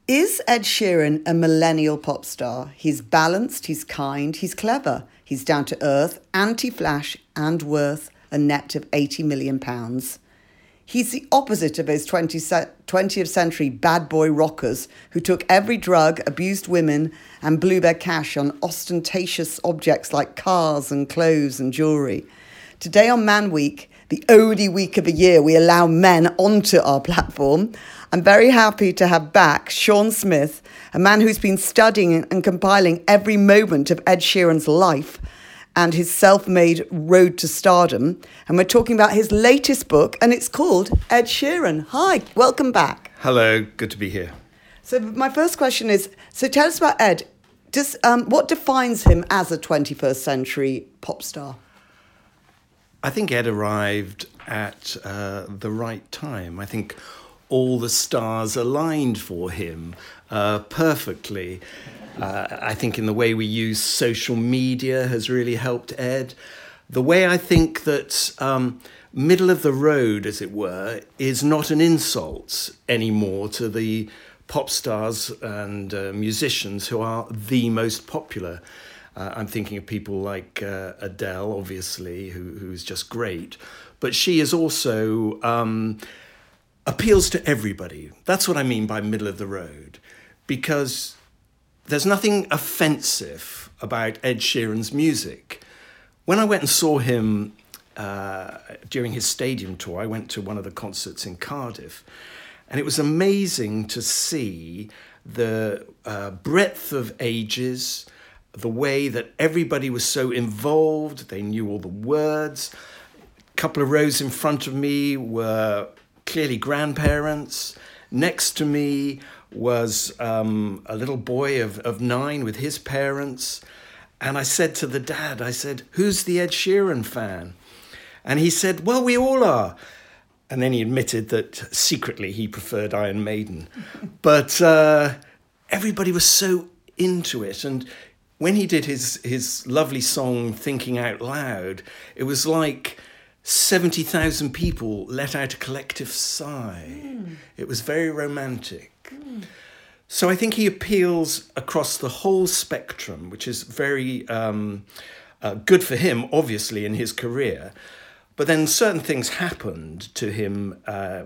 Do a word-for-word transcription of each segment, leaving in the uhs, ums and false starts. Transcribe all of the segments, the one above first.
Is Ed Sheeran a millennial pop star? He's balanced, he's kind, he's clever, he's down to earth, anti-flash, and worth a net of eighty million pounds. He's the opposite of those twentieth century bad boy rockers who took every drug, abused women, and blew their cash on ostentatious objects like cars and clothes and jewellery. Today on Man Week, the only week of the year we allow men onto our platform, I'm very happy to have back Sean Smith, a man who's been studying and compiling every moment of Ed Sheeran's life and his self-made road to stardom. And we're talking about his latest book, and it's called Ed Sheeran. Hi, welcome back. Hello, good to be here. So my first question is, so tell us about Ed. Just, um, what defines him as a twenty-first century pop star? I think Ed arrived at uh, the right time. I think all the stars aligned for him uh, perfectly. Uh, I think in the way we use social media has really helped Ed. The way I think that um, middle of the road, as it were, is not an insult anymore to the pop stars and uh, musicians who are the most popular. Uh, I'm thinking of people like uh, Adele, obviously, who who's just great. But she is also um, appeals to everybody. That's what I mean by middle of the road. Because there's nothing offensive about Ed Sheeran's music. When I went and saw him uh, during his stadium tour, I went to one of the concerts in Cardiff. And it was amazing to see the uh, breadth of ages, the way that everybody was so involved. They knew all the words. A couple of rows in front of me were clearly grandparents. Next to me was um, a little boy of, of nine with his parents. And I said to the dad, I said, who's the Ed Sheeran fan? And he said, well, we all are. And then he admitted that secretly he preferred Iron Maiden. But uh, everybody was so into it. And when he did his, his lovely song, Thinking Out Loud, it was like seventy thousand people let out a collective sigh. Mm. It was very romantic. Mm. So I think he appeals across the whole spectrum, which is very um, uh, good for him, obviously, in his career. But then certain things happened to him uh,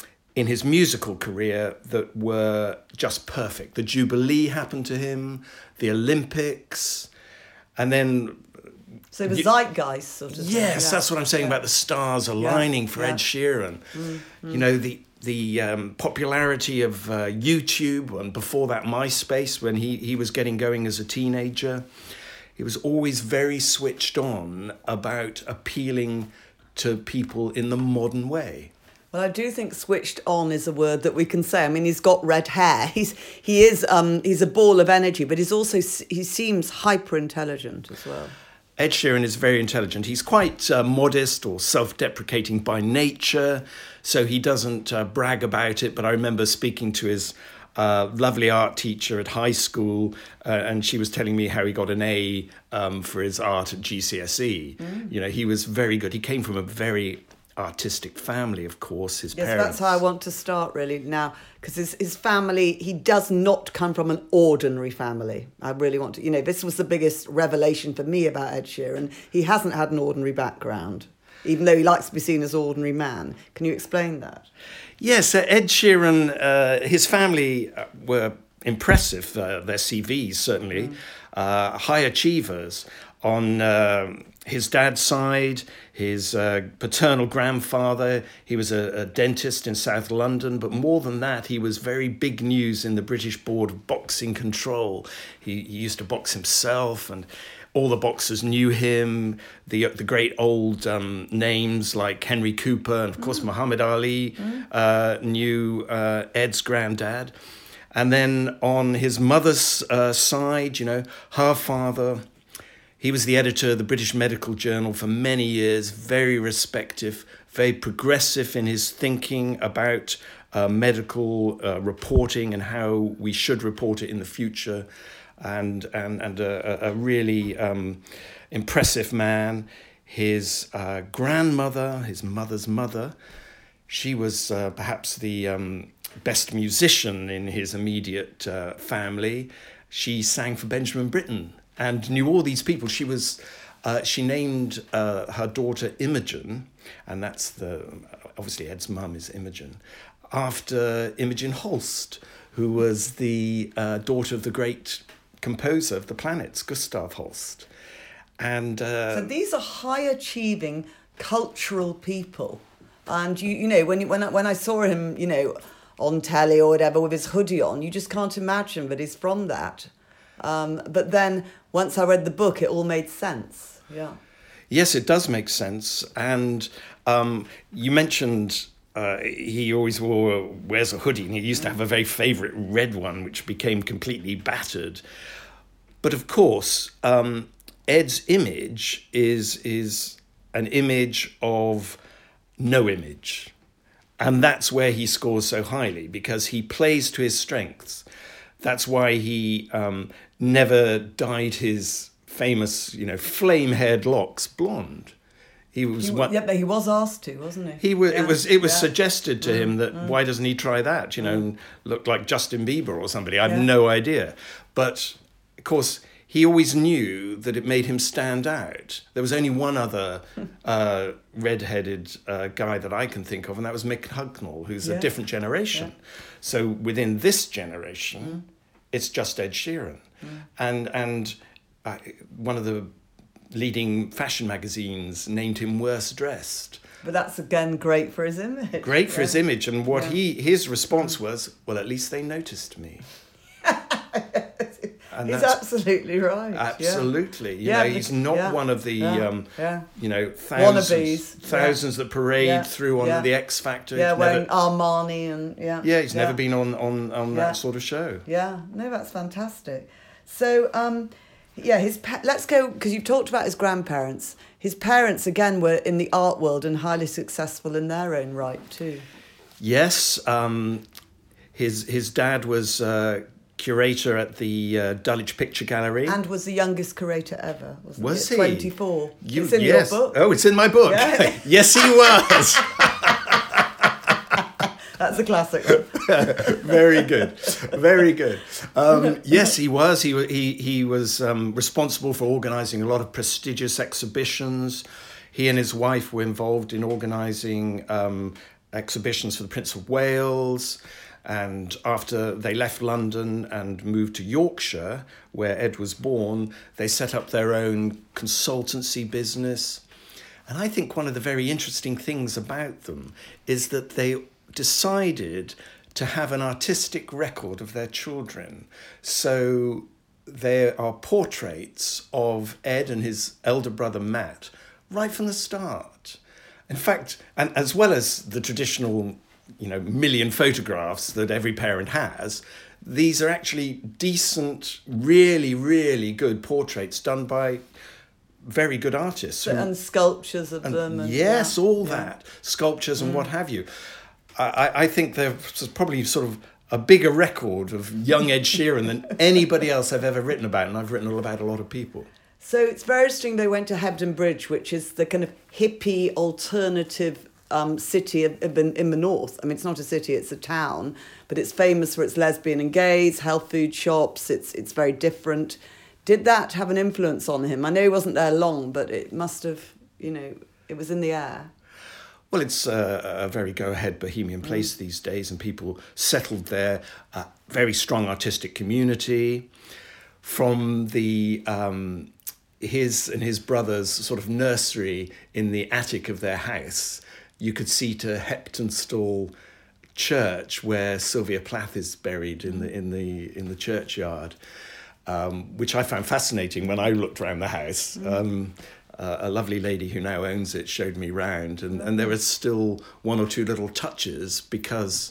in his musical career that were just perfect. The Jubilee happened to him, the Olympics, and then... So the zeitgeist sort of Yes, thing. Yeah. That's what I'm saying yeah. about the stars aligning yeah. for yeah. Ed Sheeran. Mm, mm. You know, the the um, popularity of uh, YouTube, and before that MySpace, when he, he was getting going as a teenager. He was always very switched on about appealing to people in the modern way. Well, I do think switched on is a word that we can say. I mean, he's got red hair. He's he is um he's a ball of energy, but he's also he seems hyper intelligent as well. Ed Sheeran is very intelligent. He's quite uh, modest or self-deprecating by nature, so he doesn't uh, brag about it. But I remember speaking to his uh, lovely art teacher at high school, uh, and she was telling me how he got an A um, for his art at G C S E. Mm. You know, he was very good. He came from a very artistic family, of course, his yes, parents. That's how I want to start, really, now, because his, his family, he does not come from an ordinary family. I really want to, you know, this was the biggest revelation for me about Ed Sheeran. He hasn't had an ordinary background, even though he likes to be seen as an ordinary man. Can you explain that? Yes, uh, Ed Sheeran, uh, his family were impressive, uh, their C Vs certainly, mm. uh, high achievers. On uh, his dad's side, his uh, paternal grandfather, he was a, a dentist in South London, but more than that, he was very big news in the British Board of Boxing Control. He, he used to box himself, and all the boxers knew him. The the great old um, names like Henry Cooper and, of course, mm. Muhammad Ali mm. uh, knew uh, Ed's granddad. And then on his mother's uh, side, you know, her father... He was the editor of the British Medical Journal for many years, very respected, very progressive in his thinking about uh, medical uh, reporting and how we should report it in the future, and and, and a, a really um, impressive man. His uh, grandmother, his mother's mother, she was uh, perhaps the... Um, best musician in his immediate uh, family. She sang for Benjamin Britten and knew all these people. She was, uh, she named uh, her daughter Imogen, and that's the, obviously Ed's mum is Imogen, after Imogen Holst, who was the uh, daughter of the great composer of the Planets, Gustav Holst. And uh, so these are high-achieving cultural people. And, you you know, when, you, when, I, when I saw him, you know, on telly or whatever with his hoodie on, you just can't imagine that he's from that. Um, but then once I read the book, it all made sense. Yeah. Yes, it does make sense. And um, you mentioned uh, he always wore wears a hoodie, and he used to have a very favourite red one, which became completely battered. But of course, um, Ed's image is is an image of no image. And that's where he scores so highly, because he plays to his strengths. That's why he um, never dyed his famous, you know, flame-haired locks blonde. He was he, one, yeah, but he was asked to, wasn't he? He was. Yeah. It was. It was yeah. suggested to mm, him that mm. why doesn't he try that? You know, mm. and look like Justin Bieber or somebody. I have Yeah. no idea. But of course, he always knew that it made him stand out. There was only one other uh, red-headed uh, guy that I can think of, and that was Mick Hucknall, who's Yeah. a different generation. Yeah. So within this generation, Mm. it's just Ed Sheeran, Mm. and and uh, one of the leading fashion magazines named him worst dressed. But that's, again, great for his image. Great for yeah. his image, and what Yeah. he his response was, well, at least they noticed me. And He's that's absolutely right. absolutely, you Yeah, know, he's not yeah, one of the yeah, um, yeah. you know, thousands, Wannabes, thousands that parade Yeah, through on yeah. the X Factor. Yeah, He's wearing never, Armani and yeah. yeah, he's yeah. never been on on on Yeah. that sort of show. Yeah, no, that's fantastic. So, um, yeah, his pa- let's go, because you've talked about his grandparents. His parents, again, were in the art world and highly successful in their own right too. Yes, um, his his dad was uh, curator at the uh, Dulwich Picture Gallery. And was the youngest curator ever, wasn't Was he? he? At twenty-four. You- It's in yes. your book. Oh, it's in my book. Yeah. Yes, he was. That's a classic. Very good, very good. Um, yes, he was. He wa- he he was um, responsible for organising a lot of prestigious exhibitions. He and his wife were involved in organising um, exhibitions for the Prince of Wales. And after they left London and moved to Yorkshire, where Ed was born, they set up their own consultancy business. And I think one of the very interesting things about them is that they decided to have an artistic record of their children. So there are portraits of Ed and his elder brother Matt right from the start. In fact, and as well as the traditional, you know, million photographs that every parent has, these are actually decent, really, really good portraits done by very good artists. And sculptures of And them. And, yes, yeah. all Yeah. that. Sculptures and what have you. I, I think there's probably sort of a bigger record of young Ed Sheeran than anybody else I've ever written about, and I've written all about a lot of people. So it's very interesting they went to Hebden Bridge, which is the kind of hippie alternative um, city of, of in, in the north. I mean, it's not a city, it's a town, but it's famous for its lesbian and gays, health food shops. It's it's very different. Did that have an influence on him? I know he wasn't there long, but it must have, you know, it was in the air. Well, it's a, a very go-ahead bohemian place mm. these days, and people settled there. A very strong artistic community. From the um, his and his brother's sort of nursery in the attic of their house, you could see to Heptonstall Church, where Sylvia Plath is buried in the in the in the churchyard, um, which I found fascinating when I looked around the house. Mm. Um, Uh, a lovely lady who now owns it showed me round, and, and there was still one or two little touches because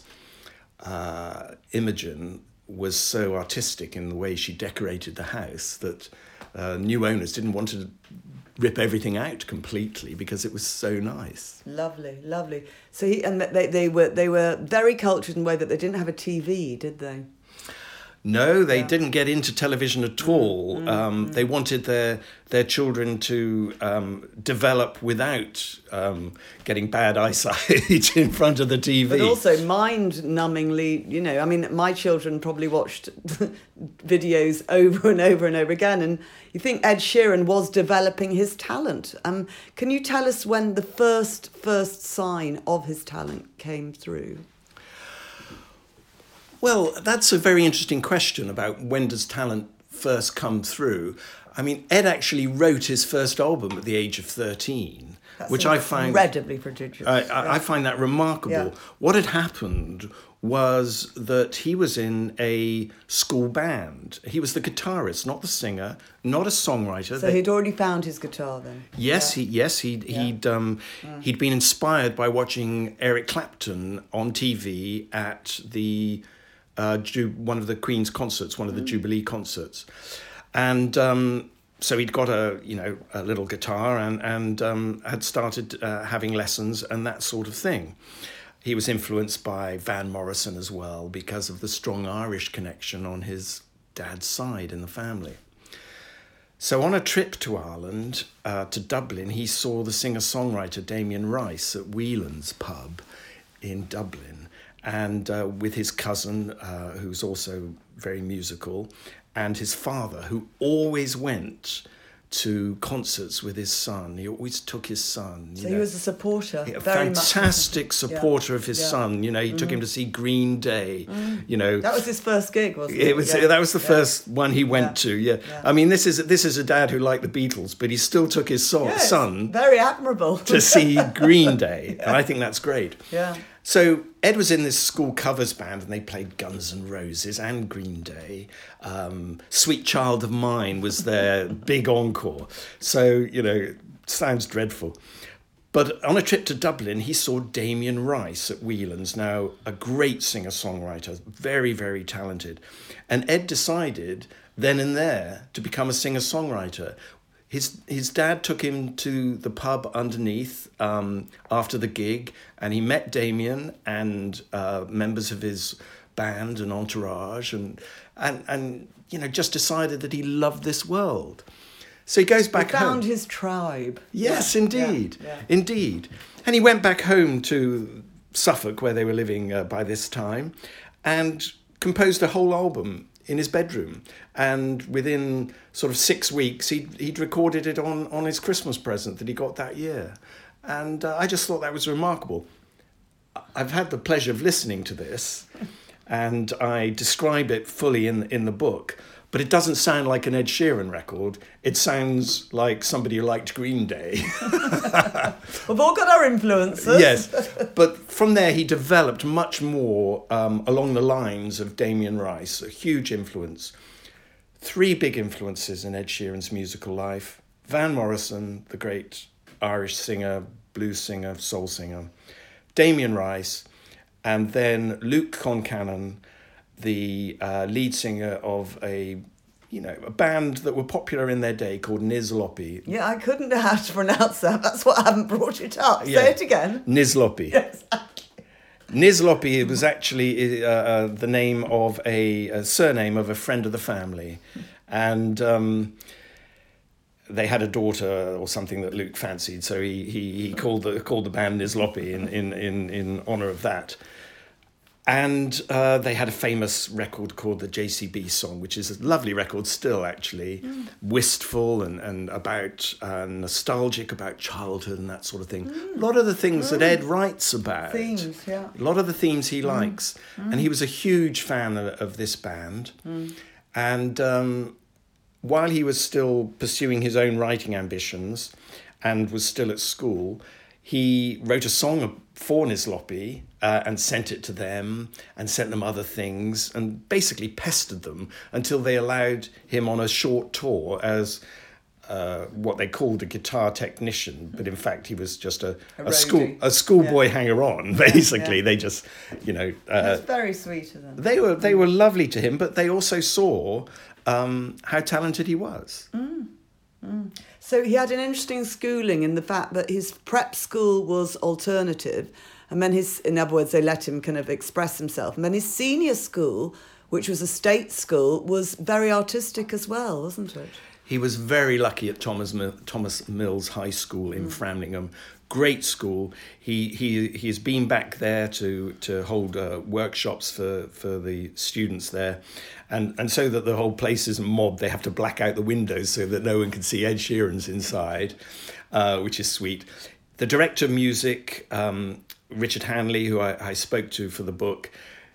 uh, Imogen was so artistic in the way she decorated the house that uh, new owners didn't want to rip everything out completely because it was so nice. Lovely, lovely. So he and they, they were they were very cultured in the way that they didn't have a T V, did they? No, they Yeah. didn't get into television at all. Mm, um, mm. They wanted their their children to um, develop without um, getting bad eyesight in front of the T V. But also mind-numbingly, you know, I mean, my children probably watched videos over and over and over again, and you think Ed Sheeran was developing his talent. Um, can you tell us when the first first sign of his talent came through? Well, that's a very interesting question about when does talent first come through. I mean, Ed actually wrote his first album at the age of thirteen, That's which I find incredibly prodigious. I, I, I find that remarkable. Yeah. What had happened was that he was in a school band. He was the guitarist, not the singer, not a songwriter. So They- he'd already found his guitar then. Yes, Yeah. he yes he Yeah. he'd um, he'd been inspired by watching Eric Clapton on T V at the uh, Ju- one of the Queen's concerts, one of the Jubilee concerts, and um, so he'd got a you know a little guitar and and um, had started uh, having lessons and that sort of thing. He was influenced by Van Morrison as well because of the strong Irish connection on his dad's side in the family. So on a trip to Ireland, uh, to Dublin, he saw the singer-songwriter Damien Rice at Whelan's pub in Dublin, and uh, with his cousin, uh, who's also very musical, and his father, who always went to concerts with his son. He always took his son. You So know. he was a supporter. A very much. fantastic supporter of his Yeah. son. You know, he took him to see Green Day. You know, That was his first gig, wasn't it? it was Yeah. that was the Yeah. first one he went Yeah. to. Yeah. Yeah. I mean, this is this is a dad who liked the Beatles, but he still took his so- Yes, son very admirable. to see Green Day, and I think that's great. Yeah. So Ed was in this school covers band, and they played Guns N' Roses and Green Day. Um, Sweet Child of Mine was their big encore. So, you know, sounds dreadful. But on a trip to Dublin, he saw Damien Rice at Whelan's, now a great singer-songwriter, very, very talented. And Ed decided then and there to become a singer-songwriter. His his dad took him to the pub underneath um, after the gig, and he met Damien and uh, members of his band and entourage, and and and you know just decided that he loved this world. So he goes back he found home. his tribe. Yes, Yeah, indeed, yeah, yeah. indeed. And he went back home to Suffolk, where they were living uh, by this time, and composed a whole album in his bedroom. And within sort of six weeks, he'd, he'd recorded it on, on his Christmas present that he got that year. And uh, I just thought that was remarkable. I've had the pleasure of listening to this, and I describe it fully in, in the book. But it doesn't sound like an Ed Sheeran record. It sounds like somebody who liked Green Day. We've all got our influences. Yes, but from there he developed much more um, along the lines of Damien Rice, a huge influence. Three big influences in Ed Sheeran's musical life. Van Morrison, the great Irish singer, blues singer, soul singer. Damien Rice, and then Luke Concannon, the uh, lead singer of a, you know, a band that were popular in their day called Niz Loppy. Yeah, I couldn't know how to pronounce that. That's why I haven't brought it up. Yeah. Say it again. Niz Loppy. Yes. Niz Loppy was actually uh, uh, the name of a, a surname of a friend of the family. And um, they had a daughter or something that Luke fancied, so he he, he called the called the band Niz Loppy in, in, in, in honour of that. And uh, they had a famous record called the J C B Song, which is a lovely record still, actually, mm. wistful and, and about uh, nostalgic about childhood and that sort of thing. Mm. A lot of the things mm. that Ed writes about. Themes, yeah. A lot of the themes he mm. likes. Mm. And he was a huge fan of, of this band. Mm. And um, while he was still pursuing his own writing ambitions and was still at school, he wrote a song for Niz Loppy uh, and sent it to them and sent them other things and basically pestered them until they allowed him on a short tour as uh, what they called a guitar technician, but in fact he was just a, A a school roadie. a schoolboy Yeah. hanger-on, basically. yeah. They just, you know... Uh, That's very sweet of them. they were they were lovely to him, but they also saw um, how talented he was. Mm. Mm. So he had an interesting schooling in the fact that his prep school was alternative, and then his, in other words, they let him kind of express himself. And then his senior school which was a state school, was very artistic as well, wasn't it? He was very lucky at Thomas Thomas Mills High School in mm. Framlingham. Great school. He he he's been back there to to hold uh, workshops for, for the students there, and and so that the whole place isn't mobbed, they have to black out the windows so that no one can see Ed Sheeran's inside, uh, which is sweet. The director of music, um, Richard Hanley, who I, I spoke to for the book,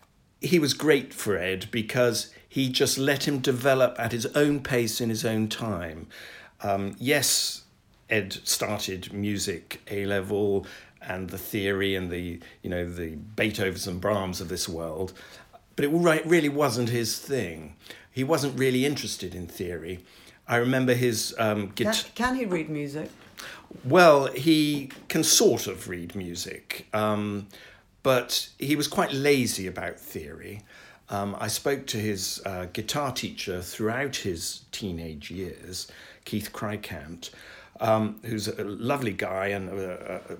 he was great for Ed because he just let him develop at his own pace in his own time. Um, yes, Ed started music A-level and the theory and the, you know, the Beethovens and Brahms of this world, but it really wasn't his thing. He wasn't really interested in theory. I remember his um, guitar. Can, can he read music? Well, he can sort of read music, um, but he was quite lazy about theory. Um, I spoke to his uh, guitar teacher throughout his teenage years, Keith Cricant, um, who's a lovely guy and a, a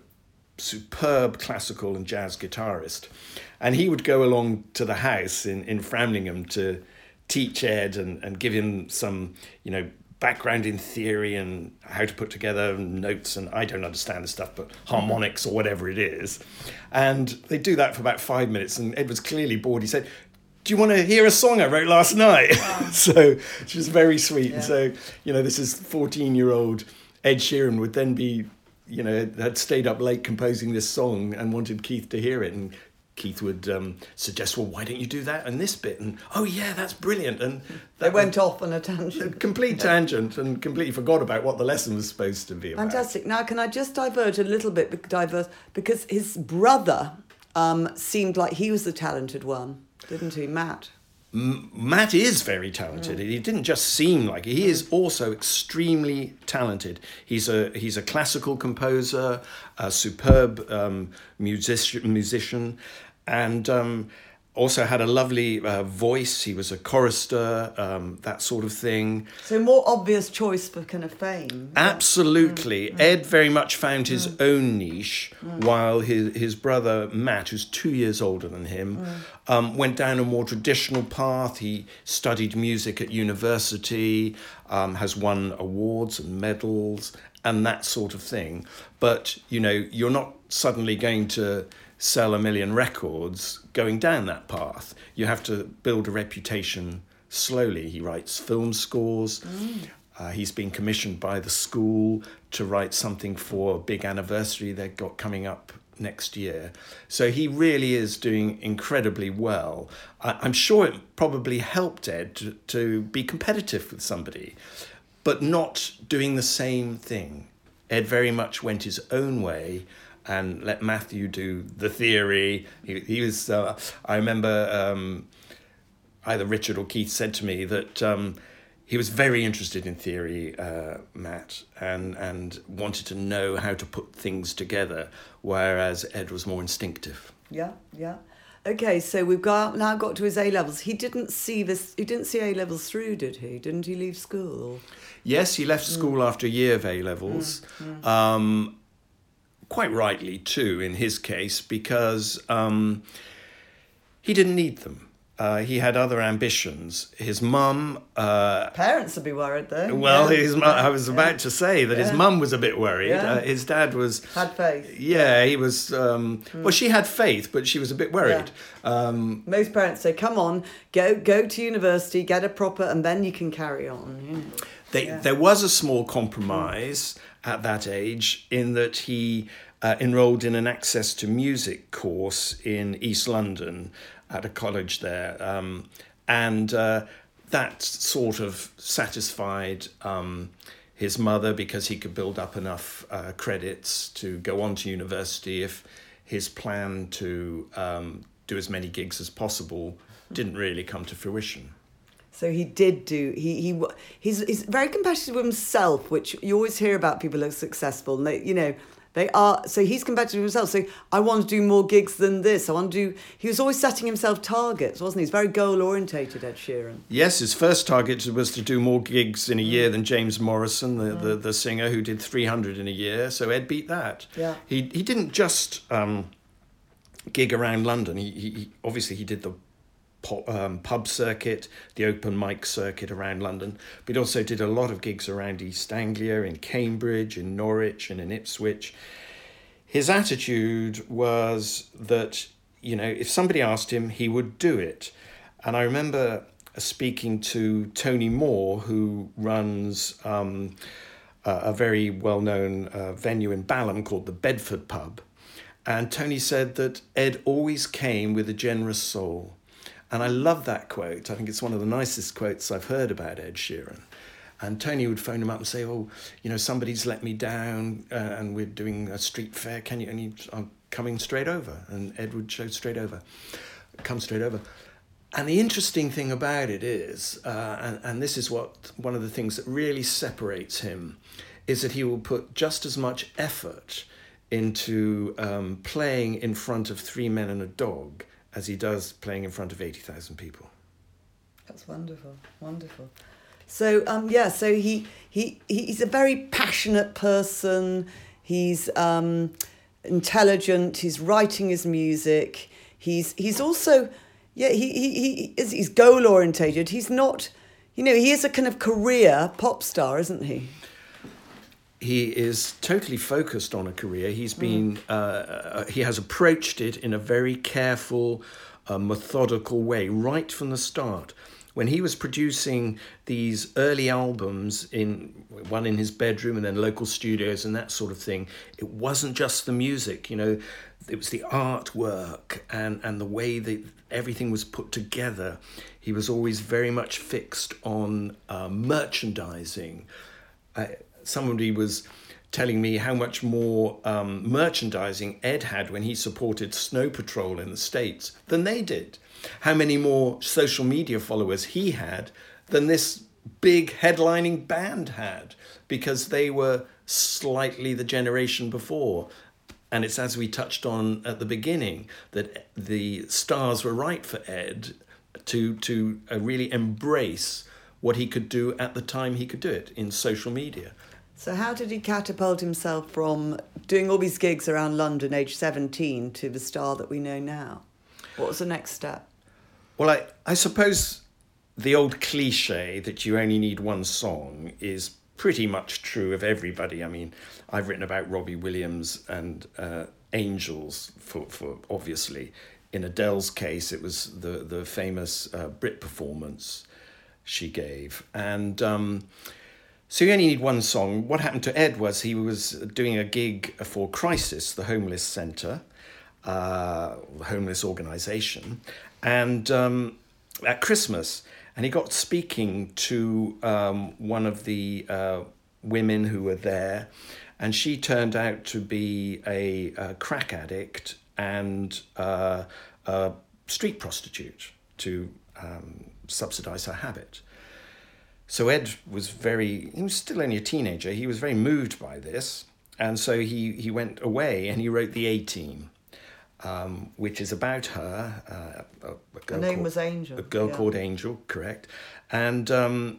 superb classical and jazz guitarist. And he would go along to the house in, in Framlingham to teach Ed and, and give him some, you know, background in theory and how to put together notes, and I don't understand the stuff, but harmonics or whatever it is. And they do that for about five minutes, and Ed was clearly bored. He said, do you want to hear a song I wrote last night? Wow. So she was very sweet. Yeah. And so, you know, this is fourteen-year-old Ed Sheeran would then be, you know, had stayed up late composing this song and wanted Keith to hear it. And Keith would um, suggest, well, why don't you do that and this bit? And, oh, yeah, that's brilliant. And they went off on a tangent. A complete tangent and completely forgot about what the lesson was supposed to be about. Fantastic. Now, can I just diverge a little bit, diverse, because his brother um, seemed like he was the talented one, didn't he, Matt? M- Matt is very talented. Mm. He didn't just seem like it. He mm. is also extremely talented. He's a he's a classical composer, a superb um, music- musician, and um, also had a lovely uh, voice. He was a chorister, um, that sort of thing. So more obvious choice for kind of fame. Absolutely. Mm. Ed very much found his mm. own niche, mm. while his, his brother Matt, who's two years older than him, mm. um, went down a more traditional path. He studied music at university, um, has won awards and medals and that sort of thing. But, you know, you're not suddenly going to sell a million records going down that path. You have to build a reputation slowly. He writes film scores. Mm. Uh, he's been commissioned by the school to write something for a big anniversary they've got coming up next year. So he really is doing incredibly well. I, I'm sure it probably helped Ed to, to be competitive with somebody, but not doing the same thing. Ed very much went his own way and let Matthew do the theory. He, he was, uh, I remember um, either Richard or Keith said to me that um, he was very interested in theory, uh, Matt, and, and wanted to know how to put things together, whereas Ed was more instinctive. Yeah, yeah. Okay, so we've got now got to his A-levels. He didn't see this, he didn't see A-levels through, did he? Didn't he leave school? Yes, he left school mm. after a year of A-levels. Mm. Mm. Um, quite rightly too in his case, because um, he didn't need them. Uh, he had other ambitions. His mum... Uh, Parents would be worried though. Well, yeah. his mum, I was yeah. about to say that yeah. his mum was a bit worried. Yeah. Uh, his dad was... Had faith. Yeah, he was... Um, mm. Well, she had faith, but she was a bit worried. Yeah. Um, Most parents say, come on, go go to university, get a proper, and then you can carry on. Yeah. They, yeah. There was a small compromise mm. at that age in that he uh, enrolled in an access to music course in East London at a college there. Um, and uh, that sort of satisfied um, his mother because he could build up enough uh, credits to go on to university if his plan to um, do as many gigs as possible didn't really come to fruition. So he did do, he he he's, he's very competitive with himself, which you always hear about people who are successful. And they, you know, they are, so he's competitive with himself. So I want to do more gigs than this. I want to do, he was always setting himself targets, wasn't he? He's very goal-orientated, Ed Sheeran. Yes, his first target was to do more gigs in a year than James Morrison, the, mm. the, the singer who did three hundred in a year. So Ed beat that. Yeah. He he didn't just um, gig around London. He, he, he obviously he did the pop, um, pub circuit, the open mic circuit around London, but he also did a lot of gigs around East Anglia, in Cambridge, in Norwich, and in Ipswich. His attitude was that, you know, if somebody asked him, he would do it. And I remember speaking to Tony Moore, who runs um, a, a very well-known uh, venue in Balham called the Bedford Pub. And Tony said that Ed always came with a generous soul. And I love that quote. I think it's one of the nicest quotes I've heard about Ed Sheeran. And Tony would phone him up and say, oh, you know, somebody's let me down uh, and we're doing a street fair. Can you? And he, I'm coming straight over. And Ed would show straight over, come straight over. And the interesting thing about it is, uh, and, and this is what one of the things that really separates him, is that he will put just as much effort into um, playing in front of three men and a dog as he does playing in front of eighty thousand people. That's wonderful, wonderful. So, um, yeah, so he, he he's a very passionate person. He's um, intelligent. He's writing his music. He's he's also, yeah, he, he, he is, he's goal-orientated. He's not, you know, he is a kind of career pop star, isn't he? He is totally focused on a career. He's been, mm. uh, he has approached it in a very careful, uh, methodical way right from the start. When he was producing these early albums, in one in his bedroom and then local studios and that sort of thing, it wasn't just the music, you know, it was the artwork and, and the way that everything was put together. He was always very much fixed on uh, merchandising. Uh, somebody was telling me how much more um, merchandising Ed had when he supported Snow Patrol in the States than they did. How many more social media followers he had than this big headlining band had, because they were slightly the generation before. And it's as we touched on at the beginning, that the stars were right for Ed to, to uh, really embrace what he could do at the time he could do it in social media. So how did he catapult himself from doing all these gigs around London, age seventeen, to the star that we know now? What was the next step? Well, I, I suppose the old cliche that you only need one song is pretty much true of everybody. I mean, I've written about Robbie Williams and uh, Angels, for, for obviously. In Adele's case, it was the, the famous uh, Brit performance she gave. And um, so you only need one song. What happened to Ed was he was doing a gig for Crisis, the homeless centre, uh, the homeless organisation, and um, at Christmas, and he got speaking to um, one of the uh, women who were there, and she turned out to be a, a crack addict and uh, a street prostitute to um, subsidise her habit. So Ed was very, he was still only a teenager, he was very moved by this, and so he, he went away and he wrote The A-Team. Um, which is about her. Uh, a, a girl Her name called, was Angel. A girl yeah. called Angel, correct. And um,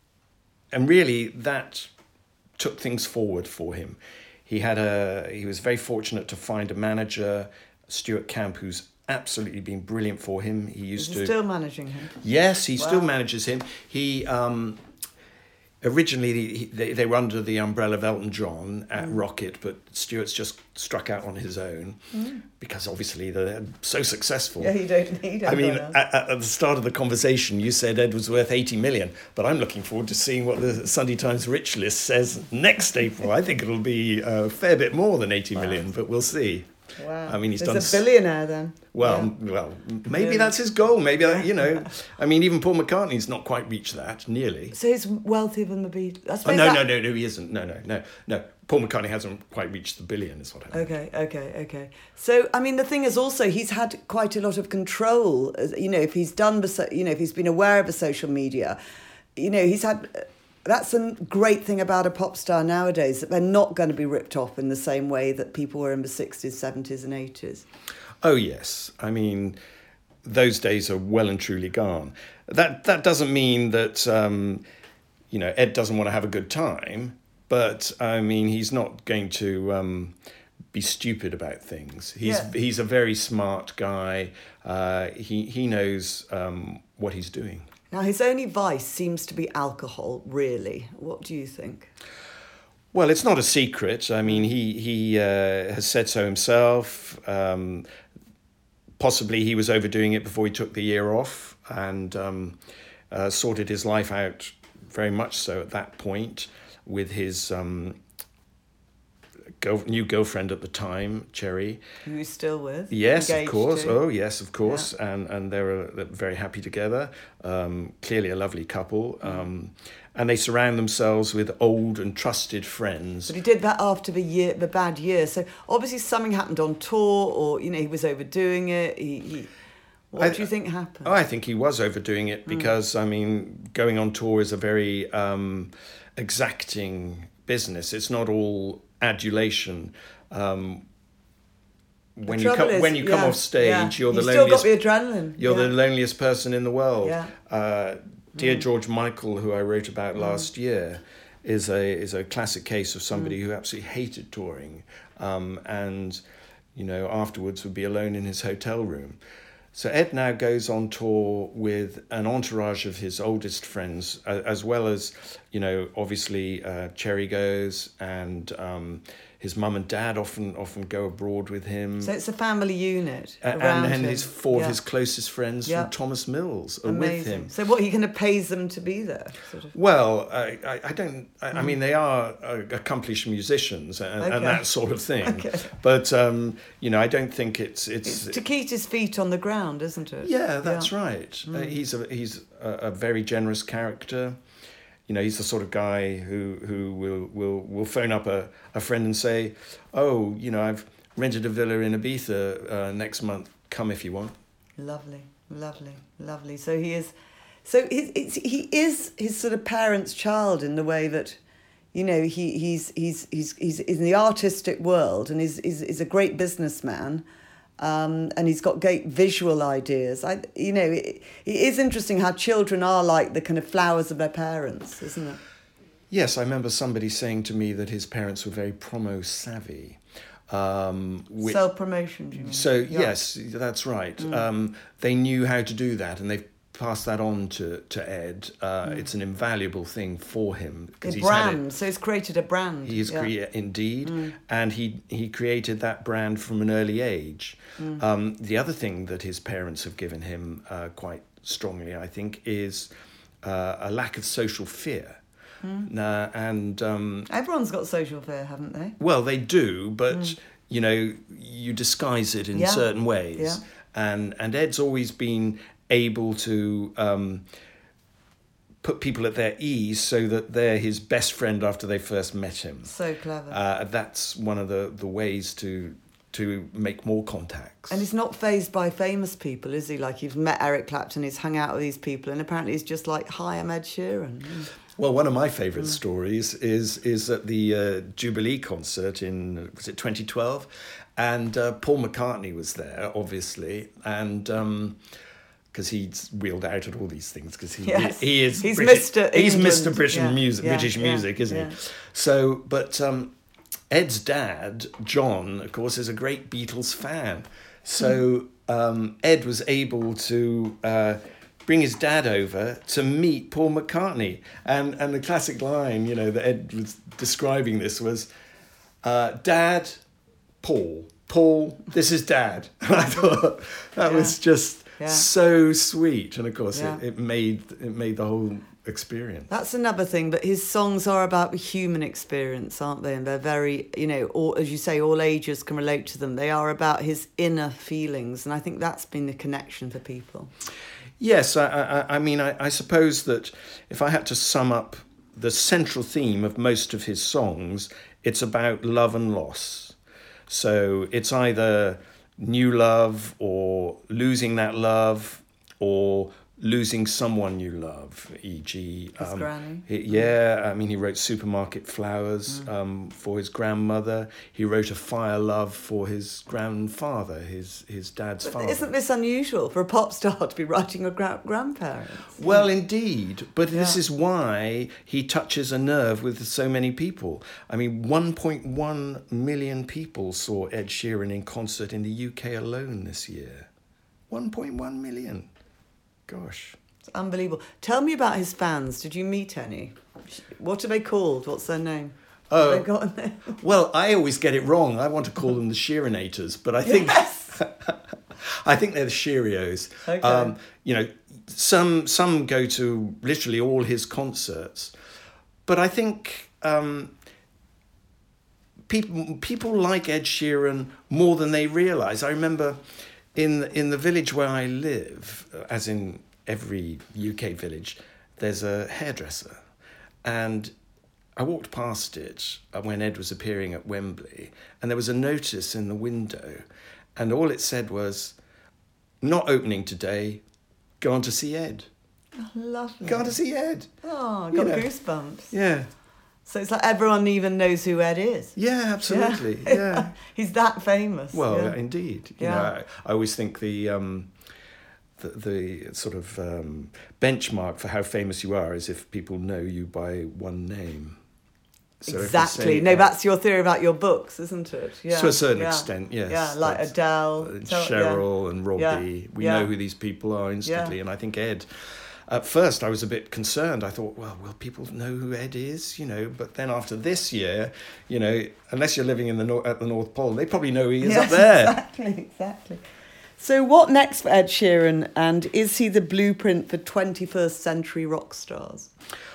and really that took things forward for him. He had a. He was very fortunate to find a manager, Stuart Camp, who's absolutely been brilliant for him. He used Is he to still managing him? Yes, he wow. still manages him. He. Um, Originally, he, they, they were under the umbrella of Elton John at mm. Rocket, but Stuart's just struck out on his own mm. because obviously they're so successful. Yeah, you don't need I mean, at, at the start of the conversation, you said Ed was worth eighty million, but I'm looking forward to seeing what the Sunday Times Rich List says next April. I think it'll be a fair bit more than eighty wow. million, but we'll see. Wow. I mean, he's There's done a billionaire then. Well, yeah. well, maybe yeah. that's his goal. Maybe, that, you know, I mean, even Paul McCartney's not quite reached that, nearly. So he's wealthier than the Beatles? Oh, no, that... no, no, no, he isn't. No, no, no, no. Paul McCartney hasn't quite reached the billion, is what I mean. Okay, okay, okay. So, I mean, the thing is also he's had quite a lot of control. You know, if he's done, the, you know, if he's been aware of the social media, you know, he's had... That's a great thing about a pop star nowadays, that they're not going to be ripped off in the same way that people were in the sixties, seventies and eighties. Oh, yes. I mean, those days are well and truly gone. That that doesn't mean that, um, you know, Ed doesn't want to have a good time, but, I mean, he's not going to um, be stupid about things. He's Yeah. he's a very smart guy. Uh, he he knows um, what he's doing. Now, his only vice seems to be alcohol, really. What do you think? Well, it's not a secret. I mean, he he uh, has said so himself. Um, possibly he was overdoing it before he took the year off, and um, uh, sorted his life out very much so at that point with his um, girl, new girlfriend at the time, Cherry. Who he's still with? Yes, Engaged of course. to? Oh, yes, of course. Yeah. And and they're, uh, very happy together. Um, clearly a lovely couple. Um, and they surround themselves with old and trusted friends. But he did that after the year, the bad year. So obviously something happened on tour, or you know he was overdoing it. He, he what I- do you think happened? Oh, I think he was overdoing it because, I mean, going on tour is a very um, exacting business. It's not all adulation. Um, when you trouble come is, when you come yeah, off stage, yeah. you're the You've still got loneliest. the adrenaline. You're yeah. the loneliest person in the world. Yeah. Uh, Dear George Michael, who I wrote about last year, is a is a classic case of somebody who absolutely hated touring, um, and you know afterwards would be alone in his hotel room. So Ed now goes on tour with an entourage of his oldest friends, uh, as well as, you know, obviously uh, Cherry goes, and um, his mum and dad often often go abroad with him. So it's a family unit A- around and and him. his four Yeah. of his closest friends Yeah. from Thomas Mills are Amazing. with him. So what, he kind of pays them to be there? Sort of. Well, I, I, I don't. I, I mean, they are uh, accomplished musicians and, Okay. and that sort of thing. Okay. But um, you know, I don't think it's it's. It's to keep his feet on the ground, isn't it? yeah, that's Yeah. right. Uh, he's a he's a, a very generous character. You know, he's the sort of guy who who will will will phone up a, a friend and say, "Oh, you know, I've rented a villa in Ibiza uh, next month. Come if you want." Lovely, lovely, lovely. So he is, so he, it's, he is his sort of parents' child in the way that, you know, he he's he's he's he's in the artistic world and he's he's, he's a great businessman, um, and he's got great visual ideas. I you know it, it is interesting how children are like the kind of flowers of their parents, isn't it? Yes, I remember somebody saying to me that his parents were very promo savvy. Um, which, Self promotion, do you mean? So Yeah. yes, that's right. Um, they knew how to do that, and they've passed that on to to Ed. Uh, It's an invaluable thing for him A he's had it. brand. So he's created a brand. He is yeah. crea- indeed, and he he created that brand from an early age. Um, the other thing that his parents have given him uh, quite strongly, I think, is uh, a lack of social fear. Nah, and um, Everyone's got social fear, haven't they? well, they do, but you know, you disguise it in Yeah. certain ways, Yeah. and and Ed's always been able to um, put people at their ease so that they're his best friend after they first met him. So clever. Uh, that's one of the, the ways to to make more contacts. And he's not fazed by famous people, is he? Like, he's met Eric Clapton, he's hung out with these people, and apparently he's just like, hi, I'm Ed Sheeran. Well, one of my favourite stories is is at the uh, Jubilee concert in, was it twenty twelve? And uh, Paul McCartney was there, obviously, and because he's wheeled out at all these things, because he, Yes. he is He's British, Mister he's England. Mister British Yeah, music, yeah, British yeah, music, isn't yeah. he? So, but um, Ed's dad, John, of course, is a great Beatles fan. So um, Ed was able to uh, bring his dad over to meet Paul McCartney. And and the classic line, you know, that Ed was describing this was, uh, Dad, Paul. Paul, this is Dad. And I thought that Yeah. was just Yeah. so sweet. And of course, Yeah. it, it made it made the whole experience. That's another thing, but his songs are about the human experience, aren't they? And they're very, you know, all, as you say, all ages can relate to them. They are about his inner feelings, and I think that's been the connection for people. Yes, I, I, I mean, I, I suppose that if I had to sum up the central theme of most of his songs, it's about love and loss. So it's either new love or losing that love or losing someone you love, for example, His granny. He, yeah, I mean, he wrote Supermarket Flowers mm. um, for his grandmother. He wrote A Fire Love for his grandfather, his his dad's but father. Isn't this unusual for a pop star to be writing a gra- grandparents? Well, indeed, but yeah. this is why he touches a nerve with so many people. I mean, one point one million people saw Ed Sheeran in concert in the U K alone this year. one point one million. Gosh. It's unbelievable. Tell me about his fans. Did you meet any? What are they called? What's their name? Oh, Have they got a name? Well, I always get it wrong. I want to call them the Sheeranators, but I think Yes. I think they're the Cheerios. Okay. Um, you know, some some go to literally all his concerts, but I think um, people people like Ed Sheeran more than they realise. I remember. In in the village where I live, as in every U K village, there's a hairdresser. And I walked past it when Ed was appearing at Wembley, and there was a notice in the window, and all it said was, "Not opening today, go on to see Ed." Oh, lovely. Go on to see Ed. Oh, got You know. goosebumps. Yeah. So it's like everyone even knows who Ed is. Yeah, absolutely. Yeah. yeah. He's that famous. Well, yeah. indeed. You Yeah. know, I, I always think the, um, the the sort of um, benchmark for how famous you are is if people know you by one name. So if you Exactly. say, no, uh, that's your theory about your books, isn't it? Yeah. To a certain yeah. extent, yes. Yeah, like That's- Adele, and Tell- Cheryl yeah. and Robbie. Yeah. We Yeah. know who these people are instantly. Yeah. And I think Ed, at first I was a bit concerned. I thought, well, will people know who Ed is? You know, but then after this year, you know, unless you're living in the nor- at the North Pole, they probably know who he is Yes, up there. Exactly, exactly. So what next for Ed Sheeran, and is he the blueprint for twenty-first century rock stars?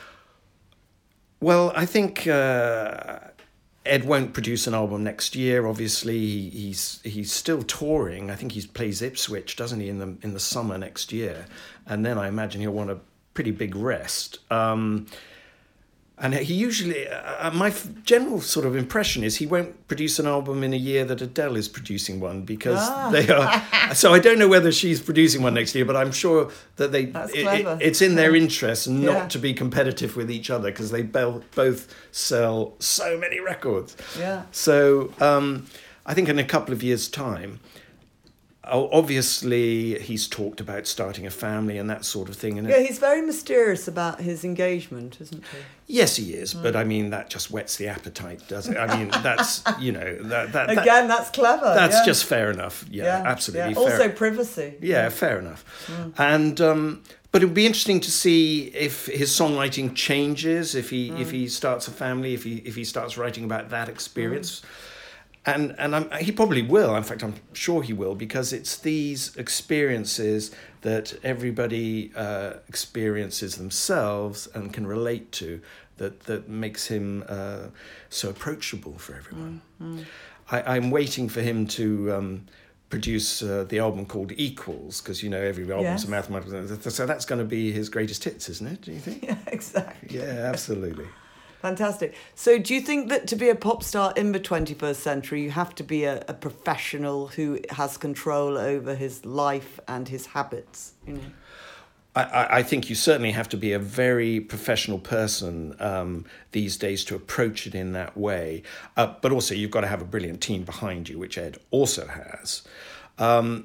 Well, I think uh, Ed won't produce an album next year. Obviously, he, he's he's still touring. I think he plays Ipswich, doesn't he, in the in the summer next year, and then I imagine he'll want a pretty big rest. Um, and he usually, uh, my f- general sort of impression is he won't produce an album in a year that Adele is producing one because Ah. they are. So I don't know whether she's producing one next year, but I'm sure that they. That's it- clever. it- it's in their interest not Yeah. to be competitive with each other because they bo- both sell so many records. Yeah. So um, I think in a couple of years' time, o- obviously he's talked about starting a family and that sort of thing. And Yeah, he's very mysterious about his engagement, isn't he? yes, he is, but I mean that just whets the appetite, does it? I mean that's you know that that, that Again, that's clever. that's yeah. just fair enough. Yeah, absolutely. Yeah. Fair. Also privacy. Yeah, fair enough. And um, but it would be interesting to see if his songwriting changes, if he if he starts a family, if he if he starts writing about that experience. And and I'm, he probably will. In fact, I'm sure he will, because it's these experiences that everybody uh, experiences themselves and can relate to that that makes him uh, so approachable for everyone. Mm, mm. I, I'm waiting for him to um, produce uh, the album called Equals, because you know every album's Yes. a mathematical. So that's going to be his greatest hits, isn't it? Do you think? Yeah, exactly. Yeah, absolutely. Fantastic. So do you think that to be a pop star in the twenty-first century, you have to be a, a professional who has control over his life and his habits? You know? I, I I think you certainly have to be a very professional person um, these days to approach it in that way. Uh, but also you've got to have a brilliant team behind you, which Ed also has. Um,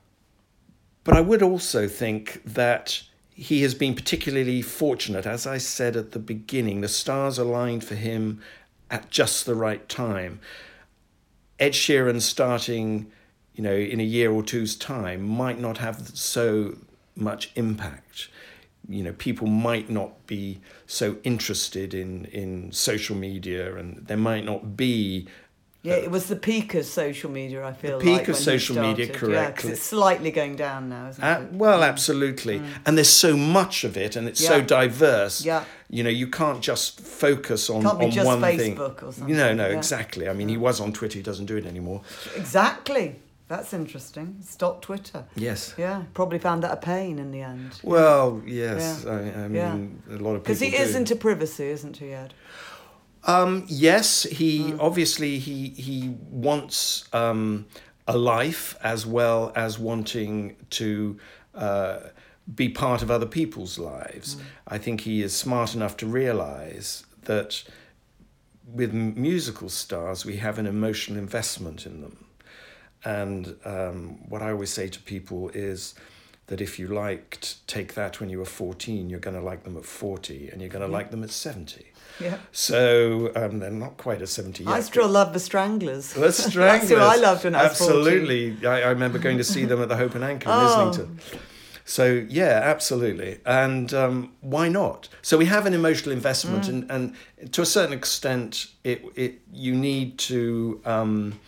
but I would also think that he has been particularly fortunate. As I said at the beginning, the stars aligned for him at just the right time. Ed Sheeran starting, you know, in a year or two's time might not have so much impact. You know, people might not be so interested in, in social media, and there might not be. Yeah, it was the peak of social media, I feel The peak like, of when he social media, started. correctly. Yeah, because it's slightly going down now, isn't Uh, it? well, absolutely. And there's so much of it, and it's so Yeah. diverse. Yeah. You know, you can't just focus on, Can't be on just one thing. Facebook or something, No, no, yeah. exactly. I mean, he was on Twitter. He doesn't do it anymore. Exactly. That's interesting. Stop Twitter. Yes. Yeah, probably found that a pain in the end. Well, yes. Yeah. I, I mean, Yeah. a lot of people Because he do. is into privacy, isn't he, Ed? Um, yes, he Mm. obviously he he wants um, a life as well as wanting to uh, be part of other people's lives. Mm. I think he is smart enough to realise that with musical stars, we have an emotional investment in them. And um, what I always say to people is that if you liked Take That when you were fourteen, you're going to like them at forty, and you're going to yeah. like them at seventy. Yeah. So um, they're not quite at seventy yet. I still love the Stranglers. The Stranglers. That's who I loved when I was Absolutely. fourteen. I, I remember going to see them at the Hope and Anchor in oh. Islington. So, yeah, absolutely. And um, why not? So we have an emotional investment, mm. and, and to a certain extent, it, it you need to um,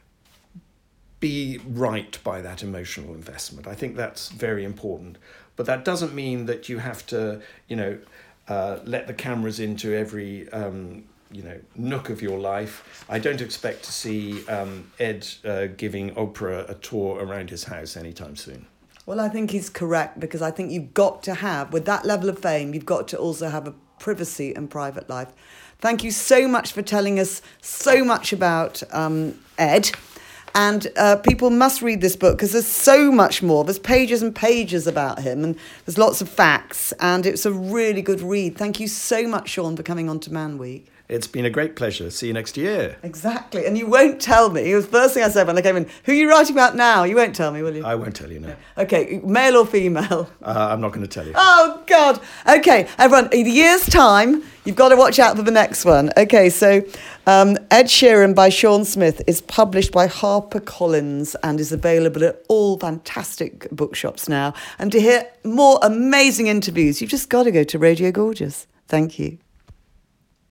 be right by that emotional investment. I think that's very important. But that doesn't mean that you have to, you know, uh, let the cameras into every, um, you know, nook of your life. I don't expect to see um, Ed uh, giving Oprah a tour around his house anytime soon. Well, I think he's correct, because I think you've got to have, with that level of fame, you've got to also have a privacy and private life. Thank you so much for telling us so much about um, Ed. And uh, people must read this book, because there's so much more. There's pages and pages about him, and there's lots of facts, and it's a really good read. Thank you so much, Sean, for coming on to Man Week. It's been a great pleasure. See you next year. Exactly. And you won't tell me. It was the first thing I said when I came in. Who are you writing about now? You won't tell me, will you? I won't tell you, no. Okay, male or female? Uh, I'm not going to tell you. Oh, God. Okay, everyone, in a year's time, you've got to watch out for the next one. Okay, so um, Ed Sheeran by Sean Smith is published by HarperCollins and is available at all fantastic bookshops now. And to hear more amazing interviews, you've just got to go to Radio Gorgeous. Thank you.